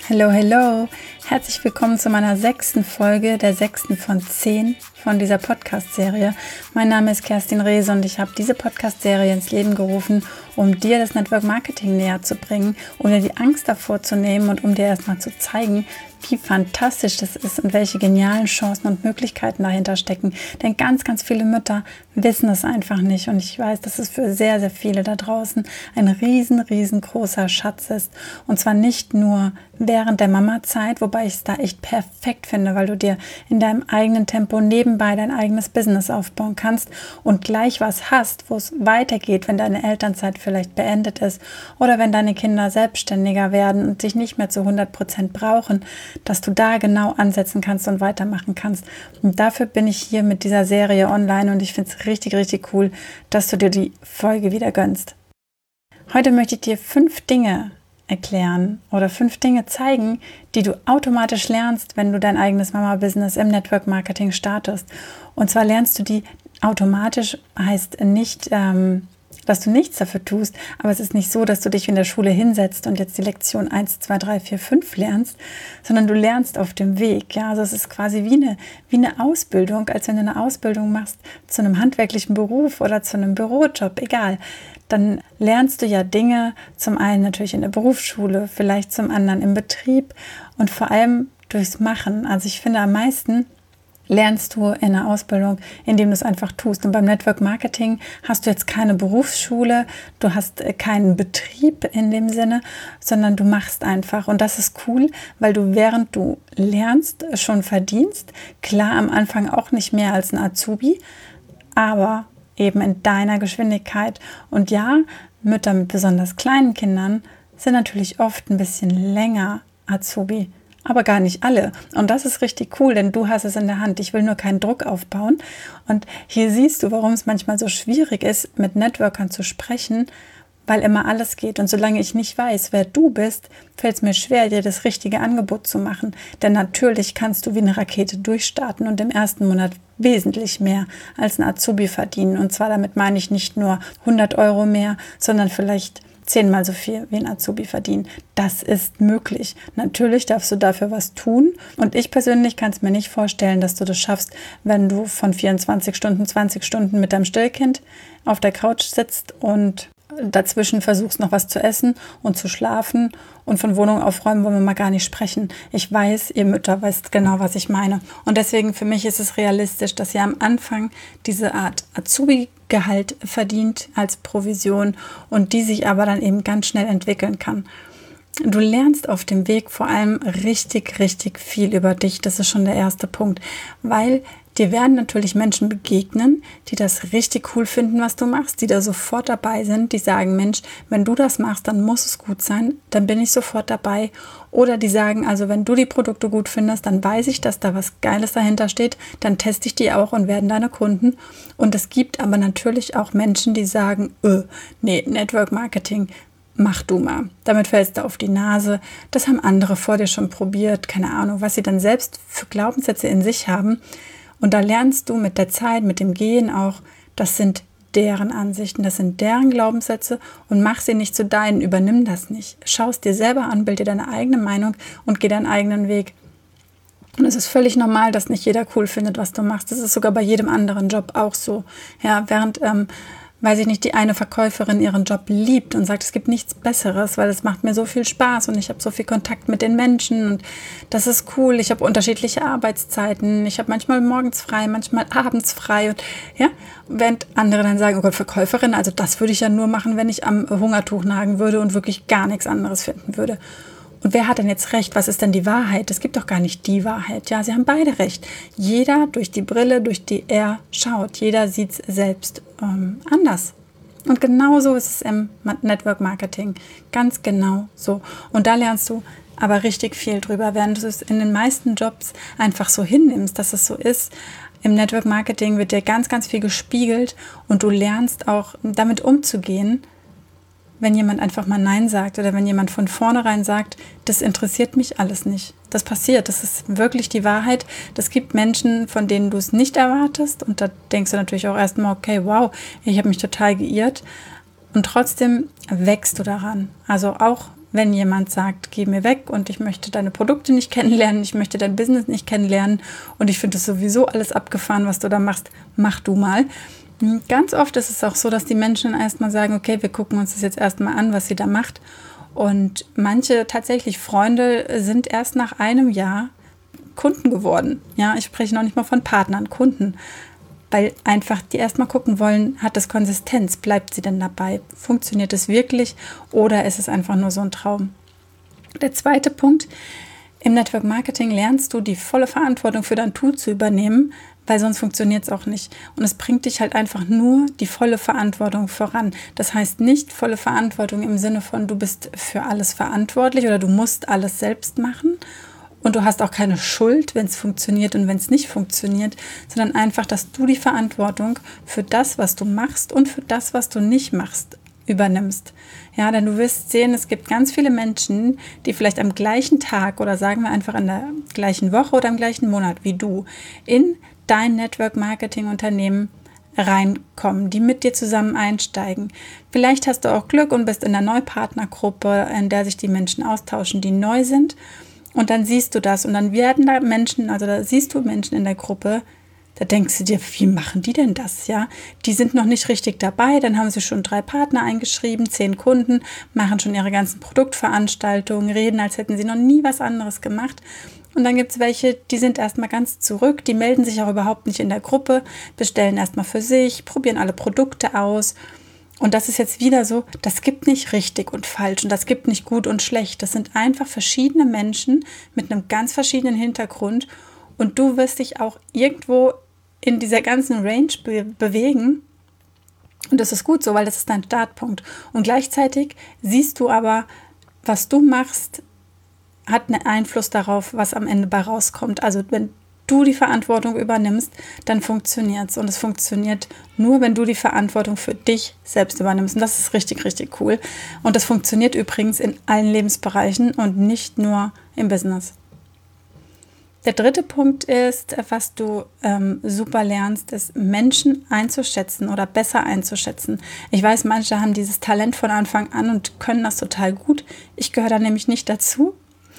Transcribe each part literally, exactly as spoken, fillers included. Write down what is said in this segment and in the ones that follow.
Hello, hello! Herzlich willkommen zu meiner sechsten Folge, der sechsten von zehn von dieser Podcast-Serie. Mein Name ist Kerstin Rehse und ich habe diese Podcast-Serie ins Leben gerufen, um dir das Network Marketing näher zu bringen, um dir die Angst davor zu nehmen und um dir erstmal zu zeigen, wie fantastisch das ist und welche genialen Chancen und Möglichkeiten dahinter stecken. Denn ganz, ganz viele Mütter wissen es einfach nicht. Und ich weiß, dass es für sehr, sehr viele da draußen ein riesen, riesengroßer Schatz ist. Und zwar nicht nur während der Mama-Zeit, wobei ich es da echt perfekt finde, weil du dir in deinem eigenen Tempo nebenbei dein eigenes Business aufbauen kannst und gleich was hast, wo es weitergeht, wenn deine Elternzeit vielleicht beendet ist oder wenn deine Kinder selbstständiger werden und dich nicht mehr zu hundert Prozent brauchen, dass du da genau ansetzen kannst und weitermachen kannst. Und dafür bin ich hier mit dieser Serie online und ich finde es richtig, richtig cool, dass du dir die Folge wieder gönnst. Heute möchte ich dir fünf Dinge erklären oder fünf Dinge zeigen, die du automatisch lernst, wenn du dein eigenes Mama-Business im Network Marketing startest. Und zwar lernst du die automatisch, heißt nicht, ähm, dass du nichts dafür tust, aber es ist nicht so, dass du dich in der Schule hinsetzt und jetzt die Lektion eins, zwei, drei, vier, fünf lernst, sondern du lernst auf dem Weg. Ja? Also es ist quasi wie eine, wie eine Ausbildung, als wenn du eine Ausbildung machst zu einem handwerklichen Beruf oder zu einem Bürojob, egal. Dann lernst du ja Dinge, zum einen natürlich in der Berufsschule, vielleicht zum anderen im Betrieb und vor allem durchs Machen. Also ich finde, am meisten lernst du in der Ausbildung, indem du es einfach tust. Und beim Network Marketing hast du jetzt keine Berufsschule, du hast keinen Betrieb in dem Sinne, sondern du machst einfach. Und das ist cool, weil du während du lernst schon verdienst. Klar, am Anfang auch nicht mehr als ein Azubi, aber eben in deiner Geschwindigkeit. Und ja, Mütter mit besonders kleinen Kindern sind natürlich oft ein bisschen länger Azubi, aber gar nicht alle. Und das ist richtig cool, denn du hast es in der Hand. Ich will nur keinen Druck aufbauen. Und hier siehst du, warum es manchmal so schwierig ist, mit Networkern zu sprechen, weil immer alles geht. Und solange ich nicht weiß, wer du bist, fällt es mir schwer, dir das richtige Angebot zu machen. Denn natürlich kannst du wie eine Rakete durchstarten und im ersten Monat wesentlich mehr als ein Azubi verdienen. Und zwar damit meine ich nicht nur hundert Euro mehr, sondern vielleicht zehnmal so viel wie ein Azubi verdienen. Das ist möglich. Natürlich darfst du dafür was tun. Und ich persönlich kann es mir nicht vorstellen, dass du das schaffst, wenn du von vierundzwanzig Stunden, zwanzig Stunden mit deinem Stillkind auf der Couch sitzt und dazwischen versuchst noch was zu essen und zu schlafen und von Wohnung aufräumen wollen wir mal gar nicht sprechen. Ich weiß, ihr Mütter wisst genau, was ich meine. Und deswegen für mich ist es realistisch, dass ihr am Anfang diese Art Azubi-Gehalt verdient als Provision und die sich aber dann eben ganz schnell entwickeln kann. Du lernst auf dem Weg vor allem richtig, richtig viel über dich. Das ist schon der erste Punkt, weil dir werden natürlich Menschen begegnen, die das richtig cool finden, was du machst, die da sofort dabei sind, die sagen, Mensch, wenn du das machst, dann muss es gut sein, dann bin ich sofort dabei. Oder die sagen, also wenn du die Produkte gut findest, dann weiß ich, dass da was Geiles dahinter steht, dann teste ich die auch und werden deine Kunden. Und es gibt aber natürlich auch Menschen, die sagen, öh, nee, Network Marketing, mach du mal. Damit fällst du auf die Nase. Das haben andere vor dir schon probiert. Keine Ahnung, was sie dann selbst für Glaubenssätze in sich haben. Und da lernst du mit der Zeit, mit dem Gehen auch, das sind deren Ansichten, das sind deren Glaubenssätze und mach sie nicht zu deinen, übernimm das nicht. Schau es dir selber an, bild dir deine eigene Meinung und geh deinen eigenen Weg. Und es ist völlig normal, dass nicht jeder cool findet, was du machst. Das ist sogar bei jedem anderen Job auch so. Ja, während ähm, weiß ich nicht, die eine Verkäuferin ihren Job liebt und sagt, es gibt nichts Besseres, weil es macht mir so viel Spaß und ich habe so viel Kontakt mit den Menschen und das ist cool. Ich habe unterschiedliche Arbeitszeiten. Ich habe manchmal morgens frei, manchmal abends frei. Und, ja, während andere dann sagen, oh Gott, Verkäuferin, also das würde ich ja nur machen, wenn ich am Hungertuch nagen würde und wirklich gar nichts anderes finden würde. Und wer hat denn jetzt recht? Was ist denn die Wahrheit? Es gibt doch gar nicht die Wahrheit. Ja, sie haben beide recht. Jeder durch die Brille, durch die er schaut. Jeder sieht es selbst ähm, anders. Und genau so ist es im Network Marketing. Ganz genau so. Und da lernst du aber richtig viel drüber, während du es in den meisten Jobs einfach so hinnimmst, dass es so ist. Im Network Marketing wird dir ganz, ganz viel gespiegelt und du lernst auch damit umzugehen, wenn jemand einfach mal Nein sagt oder wenn jemand von vornherein sagt, das interessiert mich alles nicht. Das passiert, das ist wirklich die Wahrheit. Das gibt Menschen, von denen du es nicht erwartest und da denkst du natürlich auch erstmal, okay, wow, ich habe mich total geirrt und trotzdem wächst du daran. Also auch wenn jemand sagt, geh mir weg und ich möchte deine Produkte nicht kennenlernen, ich möchte dein Business nicht kennenlernen und ich finde es sowieso alles abgefahren, was du da machst, mach du mal. Ganz oft ist es auch so, dass die Menschen erstmal sagen, okay, wir gucken uns das jetzt erstmal an, was sie da macht. Und manche tatsächlich Freunde sind erst nach einem Jahr Kunden geworden. Ja, ich spreche noch nicht mal von Partnern, Kunden. Weil einfach die erstmal gucken wollen, hat das Konsistenz, bleibt sie denn dabei? Funktioniert es wirklich oder ist es einfach nur so ein Traum? Der zweite Punkt, im Network Marketing lernst du, die volle Verantwortung für dein Tool zu übernehmen, weil sonst funktioniert es auch nicht. Und es bringt dich halt einfach nur die volle Verantwortung voran. Das heißt nicht volle Verantwortung im Sinne von, du bist für alles verantwortlich oder du musst alles selbst machen. Und du hast auch keine Schuld, wenn es funktioniert und wenn es nicht funktioniert, sondern einfach, dass du die Verantwortung für das, was du machst und für das, was du nicht machst, übernimmst. Ja, denn du wirst sehen, es gibt ganz viele Menschen, die vielleicht am gleichen Tag oder sagen wir einfach in der gleichen Woche oder im gleichen Monat wie du in dein Network-Marketing-Unternehmen reinkommen, die mit dir zusammen einsteigen. Vielleicht hast du auch Glück und bist in einer Neupartnergruppe, in der sich die Menschen austauschen, die neu sind. Und dann siehst du das und dann werden da Menschen, also da siehst du Menschen in der Gruppe, da denkst du dir, wie machen die denn das? Ja, die sind noch nicht richtig dabei, dann haben sie schon drei Partner eingeschrieben, zehn Kunden, machen schon ihre ganzen Produktveranstaltungen, reden, als hätten sie noch nie was anderes gemacht. Und dann gibt es welche, die sind erstmal ganz zurück, die melden sich auch überhaupt nicht in der Gruppe, bestellen erstmal für sich, probieren alle Produkte aus. Und das ist jetzt wieder so, das gibt nicht richtig und falsch und das gibt nicht gut und schlecht. Das sind einfach verschiedene Menschen mit einem ganz verschiedenen Hintergrund und du wirst dich auch irgendwo in dieser ganzen Range be- bewegen. Und das ist gut so, weil das ist dein Startpunkt. Und gleichzeitig siehst du aber, was du machst, hat einen Einfluss darauf, was am Ende bei rauskommt. Also wenn du die Verantwortung übernimmst, dann funktioniert es. Und es funktioniert nur, wenn du die Verantwortung für dich selbst übernimmst. Und das ist richtig, richtig cool. Und das funktioniert übrigens in allen Lebensbereichen und nicht nur im Business. Der dritte Punkt ist, was du ähm, super lernst, ist Menschen einzuschätzen oder besser einzuschätzen. Ich weiß, manche haben dieses Talent von Anfang an und können das total gut. Ich gehöre da nämlich nicht dazu.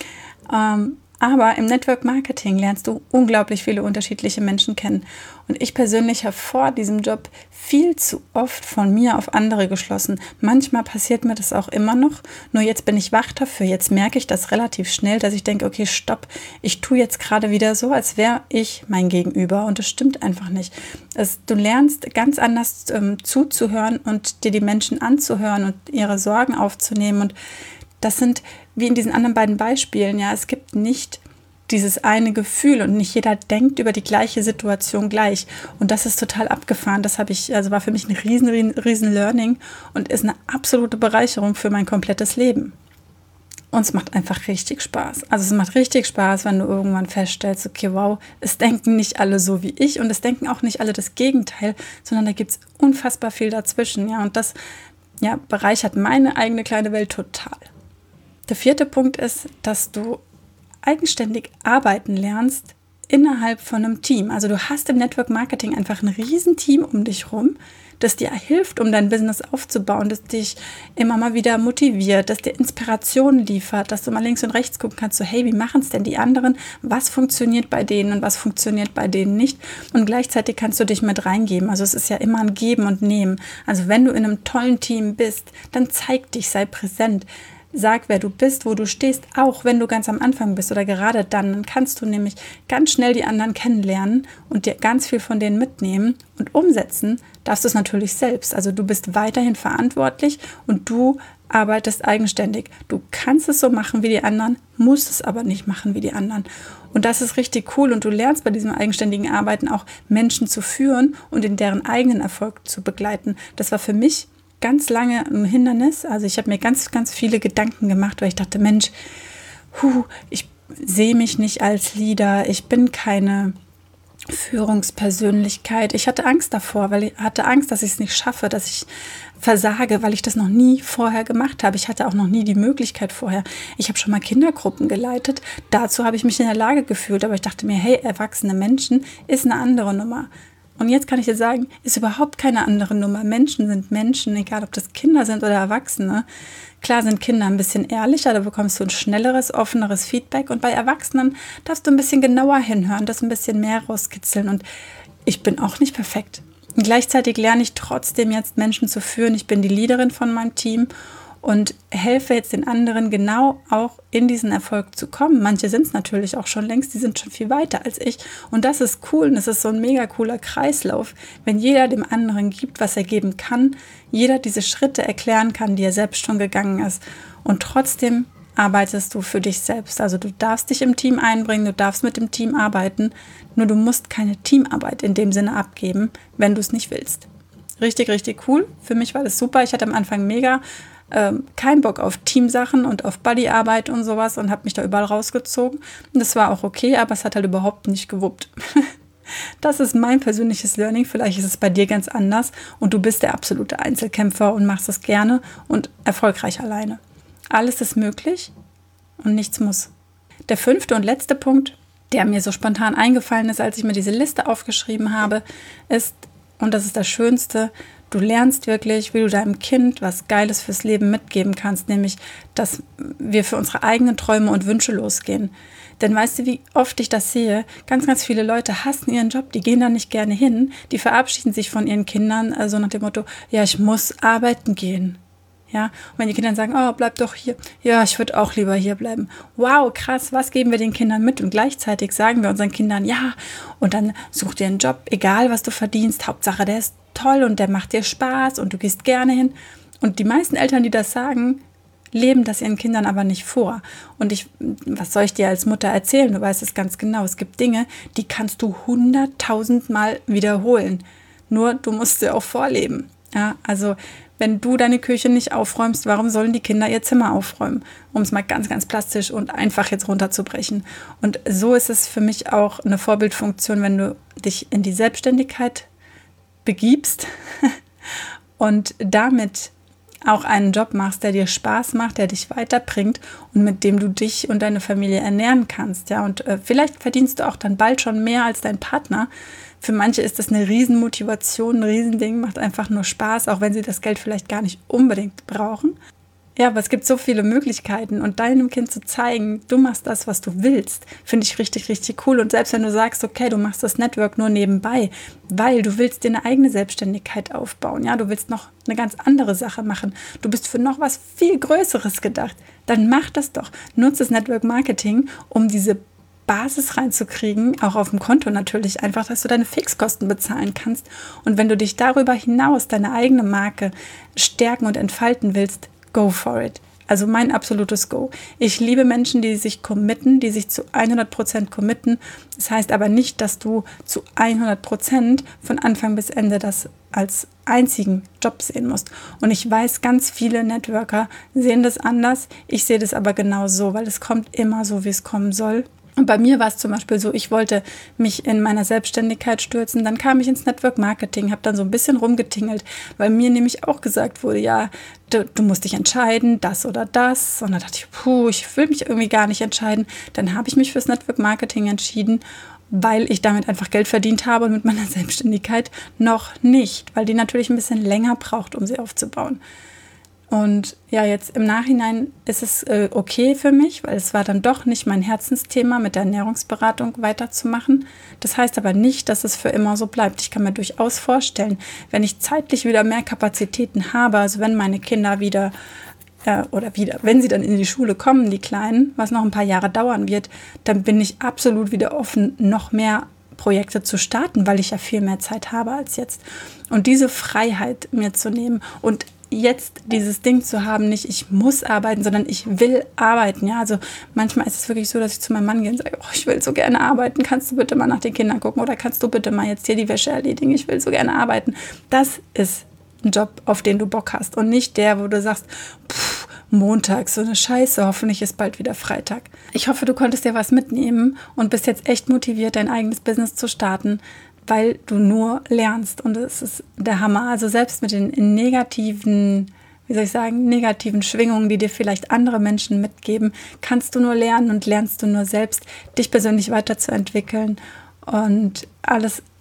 Ähm, aber im Network Marketing lernst du unglaublich viele unterschiedliche Menschen kennen. Und ich persönlich habe vor diesem Job viel zu oft von mir auf andere geschlossen. Manchmal passiert mir das auch immer noch. Nur jetzt bin ich wach dafür. Jetzt merke ich das relativ schnell, dass ich denke, okay, stopp. Ich tue jetzt gerade wieder so, als wäre ich mein Gegenüber. Und das stimmt einfach nicht. Es, du lernst ganz anders ähm, zuzuhören und dir die Menschen anzuhören und ihre Sorgen aufzunehmen. Und das sind, wie in diesen anderen beiden Beispielen, ja, es gibt nicht dieses eine Gefühl und nicht jeder denkt über die gleiche Situation gleich. Und das ist total abgefahren. Das habe ich, also war für mich ein riesen, riesen Learning und ist eine absolute Bereicherung für mein komplettes Leben. Und es macht einfach richtig Spaß. Also es macht richtig Spaß, wenn du irgendwann feststellst, okay, wow, es denken nicht alle so wie ich und es denken auch nicht alle das Gegenteil, sondern da gibt es unfassbar viel dazwischen. Ja, und das ja, bereichert meine eigene kleine Welt total. Der vierte Punkt ist, dass du eigenständig arbeiten lernst innerhalb von einem Team. Also du hast im Network Marketing einfach ein Riesenteam um dich rum, das dir hilft, um dein Business aufzubauen, das dich immer mal wieder motiviert, das dir Inspiration liefert, dass du mal links und rechts gucken kannst, so hey, wie machen es denn die anderen? Was funktioniert bei denen und was funktioniert bei denen nicht? Und gleichzeitig kannst du dich mit reingeben. Also es ist ja immer ein Geben und Nehmen. Also wenn du in einem tollen Team bist, dann zeig dich, sei präsent. Sag, wer du bist, wo du stehst, auch wenn du ganz am Anfang bist oder gerade dann. Dann kannst du nämlich ganz schnell die anderen kennenlernen und dir ganz viel von denen mitnehmen und umsetzen. Darfst du es natürlich selbst. Also du bist weiterhin verantwortlich und du arbeitest eigenständig. Du kannst es so machen wie die anderen, musst es aber nicht machen wie die anderen. Und das ist richtig cool und du lernst bei diesem eigenständigen Arbeiten auch Menschen zu führen und in deren eigenen Erfolg zu begleiten. Das war für mich ganz lange ein Hindernis. Also ich habe mir ganz, ganz viele Gedanken gemacht, weil ich dachte, Mensch, hu, ich sehe mich nicht als Leader, ich bin keine Führungspersönlichkeit. Ich hatte Angst davor, weil ich hatte Angst, dass ich es nicht schaffe, dass ich versage, weil ich das noch nie vorher gemacht habe. Ich hatte auch noch nie die Möglichkeit vorher. Ich habe schon mal Kindergruppen geleitet. Dazu habe ich mich in der Lage gefühlt, aber ich dachte mir, hey, erwachsene Menschen ist eine andere Nummer. Und jetzt kann ich dir sagen, ist überhaupt keine andere Nummer. Menschen sind Menschen, egal ob das Kinder sind oder Erwachsene. Klar sind Kinder ein bisschen ehrlicher, da bekommst du ein schnelleres, offeneres Feedback. Und bei Erwachsenen darfst du ein bisschen genauer hinhören, das ein bisschen mehr rauskitzeln. Und ich bin auch nicht perfekt. Und gleichzeitig lerne ich trotzdem jetzt Menschen zu führen. Ich bin die Leaderin von meinem Team und helfe jetzt den anderen genau auch in diesen Erfolg zu kommen. Manche sind es natürlich auch schon längst, die sind schon viel weiter als ich. Und das ist cool und das ist so ein mega cooler Kreislauf, wenn jeder dem anderen gibt, was er geben kann, jeder diese Schritte erklären kann, die er selbst schon gegangen ist. Und trotzdem arbeitest du für dich selbst. Also du darfst dich im Team einbringen, du darfst mit dem Team arbeiten, nur du musst keine Teamarbeit in dem Sinne abgeben, wenn du es nicht willst. Richtig, richtig cool. Für mich war das super. Ich hatte am Anfang mega ähm, keinen Bock auf Teamsachen und auf Buddyarbeit und sowas und habe mich da überall rausgezogen. Und das war auch okay, aber es hat halt überhaupt nicht gewuppt. Das ist mein persönliches Learning. Vielleicht ist es bei dir ganz anders und du bist der absolute Einzelkämpfer und machst es gerne und erfolgreich alleine. Alles ist möglich und nichts muss. Der fünfte und letzte Punkt, der mir so spontan eingefallen ist, als ich mir diese Liste aufgeschrieben habe, ist, und das ist das Schönste, du lernst wirklich, wie du deinem Kind was Geiles fürs Leben mitgeben kannst, nämlich, dass wir für unsere eigenen Träume und Wünsche losgehen. Denn weißt du, wie oft ich das sehe? Ganz, ganz viele Leute hassen ihren Job, die gehen da nicht gerne hin, die verabschieden sich von ihren Kindern, also nach dem Motto, ja, ich muss arbeiten gehen. Ja, und wenn die Kinder sagen, oh, bleib doch hier. Ja, ich würde auch lieber hier bleiben. Wow, krass, was geben wir den Kindern mit? Und gleichzeitig sagen wir unseren Kindern, ja, und dann such dir einen Job, egal was du verdienst. Hauptsache, der ist toll und der macht dir Spaß und du gehst gerne hin. Und die meisten Eltern, die das sagen, leben das ihren Kindern aber nicht vor. Und ich, was soll ich dir als Mutter erzählen? Du weißt es ganz genau. Es gibt Dinge, die kannst du hunderttausendmal wiederholen. Nur du musst sie auch vorleben. Ja, also wenn du deine Küche nicht aufräumst, warum sollen die Kinder ihr Zimmer aufräumen? Um es mal ganz, ganz plastisch und einfach jetzt runterzubrechen. Und so ist es für mich auch eine Vorbildfunktion, wenn du dich in die Selbstständigkeit begibst und damit auch einen Job machst, der dir Spaß macht, der dich weiterbringt und mit dem du dich und deine Familie ernähren kannst. Ja, und äh, vielleicht verdienst du auch dann bald schon mehr als dein Partner. Für manche ist das eine Riesenmotivation, ein Riesending, macht einfach nur Spaß, auch wenn sie das Geld vielleicht gar nicht unbedingt brauchen. Ja, aber es gibt so viele Möglichkeiten und deinem Kind zu zeigen, du machst das, was du willst, finde ich richtig, richtig cool. Und selbst wenn du sagst, okay, du machst das Network nur nebenbei, weil du willst dir eine eigene Selbstständigkeit aufbauen, ja, du willst noch eine ganz andere Sache machen, du bist für noch was viel Größeres gedacht, dann mach das doch. Nutze das Network Marketing, um diese Basis reinzukriegen, auch auf dem Konto natürlich, einfach, dass du deine Fixkosten bezahlen kannst. Und wenn du dich darüber hinaus deine eigene Marke stärken und entfalten willst, go for it. Also mein absolutes Go. Ich liebe Menschen, die sich committen, die sich zu hundert Prozent committen. Das heißt aber nicht, dass du zu hundert Prozent von Anfang bis Ende das als einzigen Job sehen musst. Und ich weiß, ganz viele Networker sehen das anders. Ich sehe das aber genau so, weil es kommt immer so, wie es kommen soll. Und bei mir war es zum Beispiel so, ich wollte mich in meiner Selbstständigkeit stürzen, dann kam ich ins Network Marketing, habe dann so ein bisschen rumgetingelt, weil mir nämlich auch gesagt wurde, ja, du, du musst dich entscheiden, das oder das. Und dann dachte ich, puh, ich will mich irgendwie gar nicht entscheiden. Dann habe ich mich fürs Network Marketing entschieden, weil ich damit einfach Geld verdient habe und mit meiner Selbstständigkeit noch nicht, weil die natürlich ein bisschen länger braucht, um sie aufzubauen. Und ja, jetzt im Nachhinein ist es äh, okay für mich, weil es war dann doch nicht mein Herzensthema, mit der Ernährungsberatung weiterzumachen. Das heißt aber nicht, dass es für immer so bleibt. Ich kann mir durchaus vorstellen, wenn ich zeitlich wieder mehr Kapazitäten habe, also wenn meine Kinder wieder äh, oder wieder, wenn sie dann in die Schule kommen, die Kleinen, was noch ein paar Jahre dauern wird, dann bin ich absolut wieder offen, noch mehr Projekte zu starten, weil ich ja viel mehr Zeit habe als jetzt. Und diese Freiheit mir zu nehmen und jetzt dieses Ding zu haben, nicht ich muss arbeiten, sondern ich will arbeiten. Ja, also manchmal ist es wirklich so, dass ich zu meinem Mann gehe und sage, oh, ich will so gerne arbeiten, kannst du bitte mal nach den Kindern gucken oder kannst du bitte mal jetzt hier die Wäsche erledigen, ich will so gerne arbeiten. Das ist ein Job, auf den du Bock hast und nicht der, wo du sagst, pff, Montag, so eine Scheiße, hoffentlich ist bald wieder Freitag. Ich hoffe, du konntest dir was mitnehmen und bist jetzt echt motiviert, dein eigenes Business zu starten, weil du nur lernst und es ist der Hammer. Also selbst mit den negativen, wie soll ich sagen, negativen Schwingungen, die dir vielleicht andere Menschen mitgeben, kannst du nur lernen und lernst du nur selbst, dich persönlich weiterzuentwickeln und alles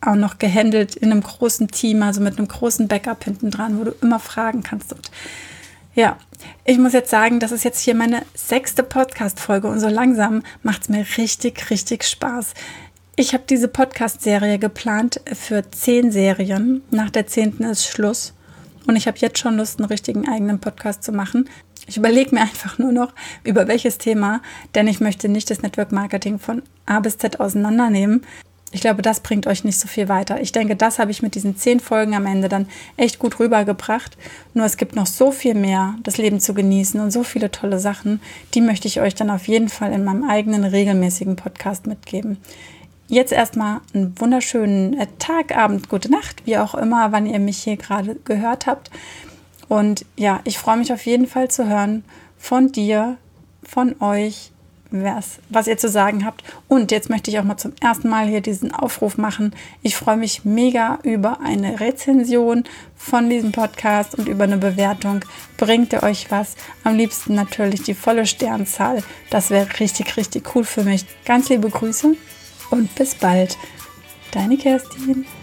auch noch gehandelt in einem großen Team, also mit einem großen Backup hinten dran, wo du immer fragen kannst. Und ja, ich muss jetzt sagen, das ist jetzt hier meine sechste Podcast-Folge und so langsam macht es mir richtig, richtig Spaß. Ich habe diese Podcast-Serie geplant für zehn Serien. Nach der zehnten ist Schluss und ich habe jetzt schon Lust, einen richtigen eigenen Podcast zu machen. Ich überlege mir einfach nur noch, über welches Thema, denn ich möchte nicht das Network Marketing von A bis Z auseinandernehmen. Ich glaube, das bringt euch nicht so viel weiter. Ich denke, das habe ich mit diesen zehn Folgen am Ende dann echt gut rübergebracht. Nur es gibt noch so viel mehr, das Leben zu genießen und so viele tolle Sachen. Die möchte ich euch dann auf jeden Fall in meinem eigenen regelmäßigen Podcast mitgeben. Jetzt erstmal einen wunderschönen Tag, Abend, gute Nacht, wie auch immer, wann ihr mich hier gerade gehört habt. Und ja, ich freue mich auf jeden Fall zu hören von dir, von euch, was, was ihr zu sagen habt. Und jetzt möchte ich auch mal zum ersten Mal hier diesen Aufruf machen. Ich freue mich mega über eine Rezension von diesem Podcast und über eine Bewertung. Bringt ihr euch was? Am liebsten natürlich die volle Sternzahl. Das wäre richtig, richtig cool für mich. Ganz liebe Grüße und bis bald. Deine Kerstin.